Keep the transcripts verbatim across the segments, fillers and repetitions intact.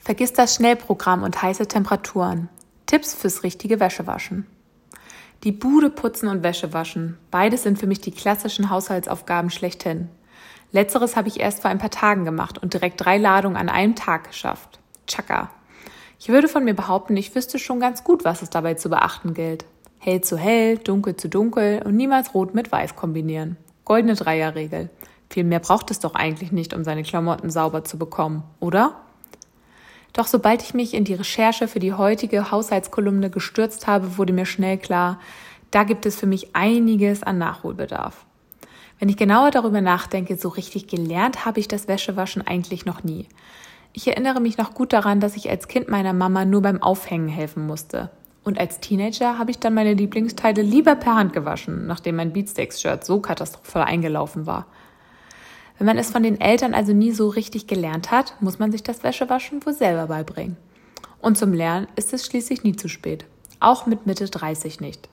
Vergiss das Schnellprogramm und heiße Temperaturen. Tipps fürs richtige Wäschewaschen. Die Bude putzen und Wäsche waschen. Beides sind für mich die klassischen Haushaltsaufgaben schlechthin. Letzteres habe ich erst vor ein paar Tagen gemacht und direkt drei Ladungen an einem Tag geschafft. Tschakka. Ich würde von mir behaupten, ich wüsste schon ganz gut, was es dabei zu beachten gilt. Hell zu hell, dunkel zu dunkel und niemals rot mit weiß kombinieren. Goldene Dreierregel. Viel mehr braucht es doch eigentlich nicht, um seine Klamotten sauber zu bekommen, oder? Doch sobald ich mich in die Recherche für die heutige Haushaltskolumne gestürzt habe, wurde mir schnell klar, da gibt es für mich einiges an Nachholbedarf. Wenn ich genauer darüber nachdenke, so richtig gelernt habe ich das Wäschewaschen eigentlich noch nie. Ich erinnere mich noch gut daran, dass ich als Kind meiner Mama nur beim Aufhängen helfen musste. Und als Teenager habe ich dann meine Lieblingsteile lieber per Hand gewaschen, nachdem mein Beatsteaks-Shirt so katastrophal eingelaufen war. Wenn man es von den Eltern also nie so richtig gelernt hat, muss man sich das Wäschewaschen wohl selber beibringen. Und zum Lernen ist es schließlich nie zu spät. Auch mit Mitte dreißig nicht.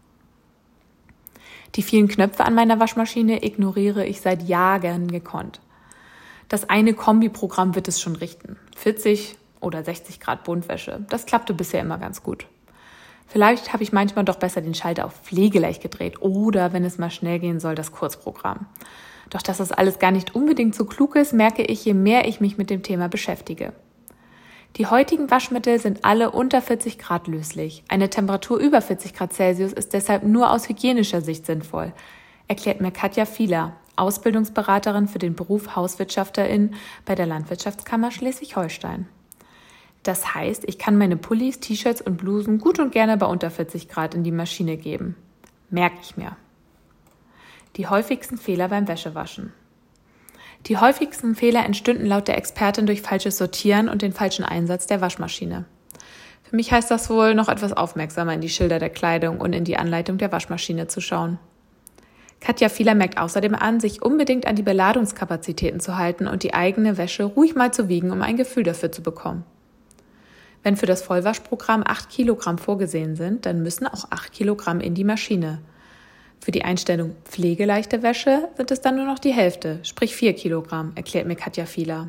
Die vielen Knöpfe an meiner Waschmaschine ignoriere ich seit Jahren gekonnt. Das eine Kombiprogramm wird es schon richten. vierzig oder sechzig Grad Buntwäsche. Das klappte bisher immer ganz gut. Vielleicht habe ich manchmal doch besser den Schalter auf pflegeleicht gedreht oder, wenn es mal schnell gehen soll, das Kurzprogramm. Doch dass das alles gar nicht unbedingt so klug ist, merke ich, je mehr ich mich mit dem Thema beschäftige. Die heutigen Waschmittel sind alle unter vierzig Grad löslich. Eine Temperatur über vierzig Grad Celsius ist deshalb nur aus hygienischer Sicht sinnvoll, erklärt mir Katja Fieler, Ausbildungsberaterin für den Beruf Hauswirtschafterin bei der Landwirtschaftskammer Schleswig-Holstein. Das heißt, ich kann meine Pullis, T-Shirts und Blusen gut und gerne bei unter vierzig Grad in die Maschine geben. Merke ich mir. Die häufigsten Fehler beim Wäschewaschen. Die häufigsten Fehler entstünden laut der Expertin durch falsches Sortieren und den falschen Einsatz der Waschmaschine. Für mich heißt das wohl, noch etwas aufmerksamer in die Schilder der Kleidung und in die Anleitung der Waschmaschine zu schauen. Katja Fieler merkt außerdem an, sich unbedingt an die Beladungskapazitäten zu halten und die eigene Wäsche ruhig mal zu wiegen, um ein Gefühl dafür zu bekommen. Wenn für das Vollwaschprogramm acht Kilogramm vorgesehen sind, dann müssen auch acht Kilogramm in die Maschine. Für die Einstellung pflegeleichte Wäsche sind es dann nur noch die Hälfte, sprich vier Kilogramm, erklärt mir Katja Fieler.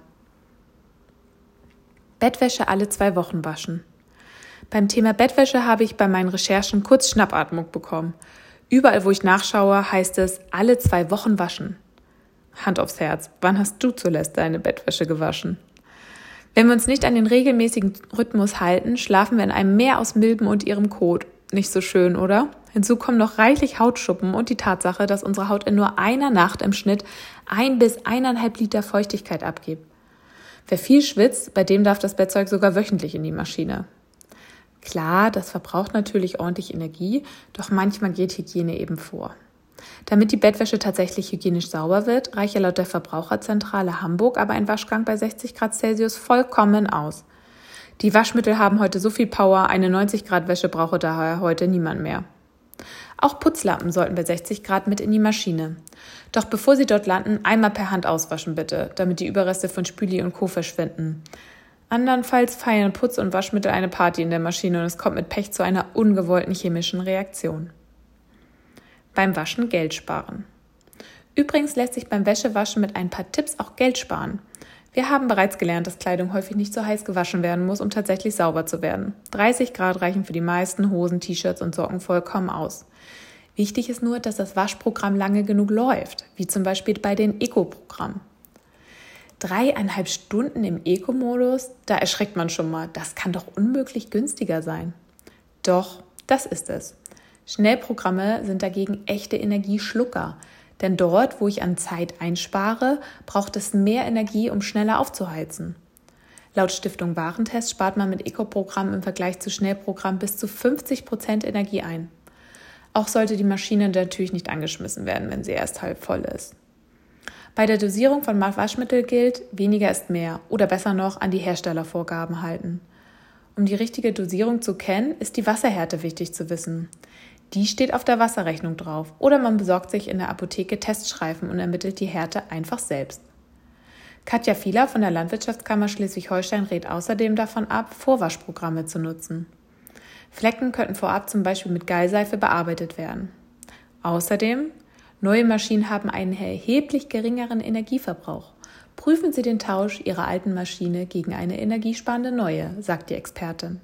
Bettwäsche alle zwei Wochen waschen. Beim Thema Bettwäsche habe ich bei meinen Recherchen kurz Schnappatmung bekommen. Überall, wo ich nachschaue, heißt es, alle zwei Wochen waschen. Hand aufs Herz, wann hast du zuletzt deine Bettwäsche gewaschen? Wenn wir uns nicht an den regelmäßigen Rhythmus halten, schlafen wir in einem Meer aus Milben und ihrem Kot. Nicht so schön, oder? Hinzu kommen noch reichlich Hautschuppen und die Tatsache, dass unsere Haut in nur einer Nacht im Schnitt ein bis eineinhalb Liter Feuchtigkeit abgibt. Wer viel schwitzt, bei dem darf das Bettzeug sogar wöchentlich in die Maschine. Klar, das verbraucht natürlich ordentlich Energie, doch manchmal geht Hygiene eben vor. Damit die Bettwäsche tatsächlich hygienisch sauber wird, reiche laut der Verbraucherzentrale Hamburg aber ein Waschgang bei sechzig Grad Celsius vollkommen aus. Die Waschmittel haben heute so viel Power, eine neunzig Grad Wäsche brauche daher heute niemand mehr. Auch Putzlappen sollten bei sechzig Grad mit in die Maschine. Doch bevor sie dort landen, einmal per Hand auswaschen bitte, damit die Überreste von Spüli und Co. verschwinden. Andernfalls feiern Putz- und Waschmittel eine Party in der Maschine und es kommt mit Pech zu einer ungewollten chemischen Reaktion. Beim Waschen Geld sparen. Übrigens lässt sich beim Wäschewaschen mit ein paar Tipps auch Geld sparen. Wir haben bereits gelernt, dass Kleidung häufig nicht so heiß gewaschen werden muss, um tatsächlich sauber zu werden. dreißig Grad reichen für die meisten Hosen, T-Shirts und Socken vollkommen aus. Wichtig ist nur, dass das Waschprogramm lange genug läuft, wie zum Beispiel bei den Eco-Programmen. Dreieinhalb Stunden im Eco-Modus, da erschreckt man schon mal. Das kann doch unmöglich günstiger sein. Doch, das ist es. Schnellprogramme sind dagegen echte Energieschlucker. Denn dort, wo ich an Zeit einspare, braucht es mehr Energie, um schneller aufzuheizen. Laut Stiftung Warentest spart man mit Eco-Programm im Vergleich zu Schnellprogramm bis zu fünfzig Prozent Energie ein. Auch sollte die Maschine natürlich nicht angeschmissen werden, wenn sie erst halb voll ist. Bei der Dosierung von Waschmittel gilt, weniger ist mehr oder besser noch an die Herstellervorgaben halten. Um die richtige Dosierung zu kennen, ist die Wasserhärte wichtig zu wissen. Die steht auf der Wasserrechnung drauf oder man besorgt sich in der Apotheke Teststreifen und ermittelt die Härte einfach selbst. Katja Fieler von der Landwirtschaftskammer Schleswig-Holstein rät außerdem davon ab, Vorwaschprogramme zu nutzen. Flecken könnten vorab zum Beispiel mit Gallseife bearbeitet werden. Außerdem, neue Maschinen haben einen erheblich geringeren Energieverbrauch. Prüfen Sie den Tausch Ihrer alten Maschine gegen eine energiesparende neue, sagt die Expertin.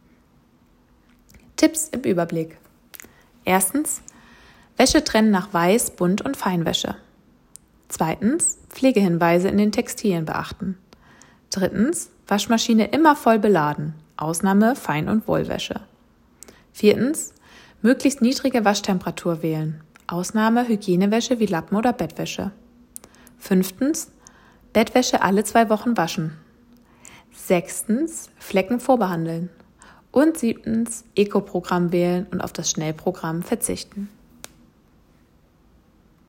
Tipps im Überblick. Erstens: Wäsche trennen nach Weiß, Bunt und Feinwäsche. Zweitens: Pflegehinweise in den Textilien beachten. Drittens: Waschmaschine immer voll beladen, Ausnahme Fein- und Wollwäsche. Viertens: Möglichst niedrige Waschtemperatur wählen, Ausnahme Hygienewäsche wie Lappen oder Bettwäsche. Fünftens: Bettwäsche alle zwei Wochen waschen. Sechstens: Flecken vorbehandeln. Und siebtens: Eco-Programm wählen und auf das Schnellprogramm verzichten.